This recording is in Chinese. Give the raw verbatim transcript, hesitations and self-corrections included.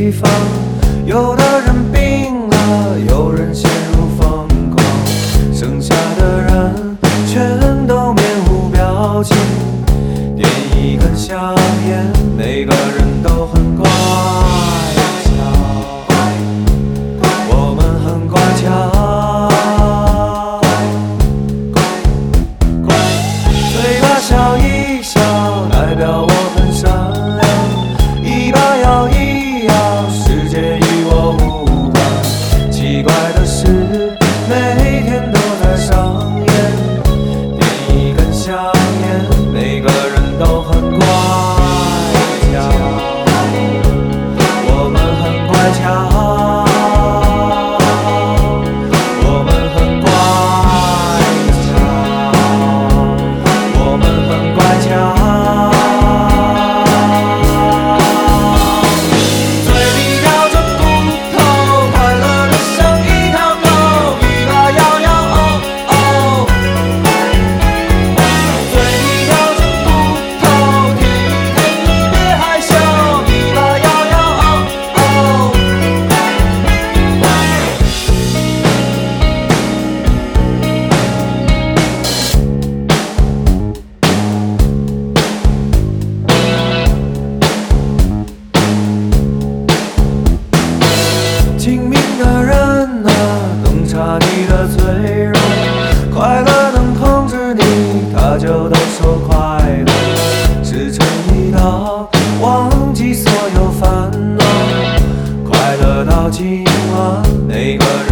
地方。有的人病了，有人陷入疯狂，剩下的人全都面无表情，点一根香烟，每个人都很乖巧，我们很乖巧，嘴巴笑一笑，代表我很善良，尾巴摇一摇，世界与我无关。奇怪的是，每天都在上演，点一根香烟，每个人都很乖巧，我们很乖巧，我们很乖巧，我们很乖巧。嘴里叼着骨头，快乐的像一条狗，尾巴摇摇哦哦。嘴里叼着骨头，舔一舔你别害羞，尾巴摇摇哦哦。精明的人啊，洞察你的脆弱，快乐能控制你，它就都说快乐。时辰一到，忘记所有烦恼，快乐到今晚，每个人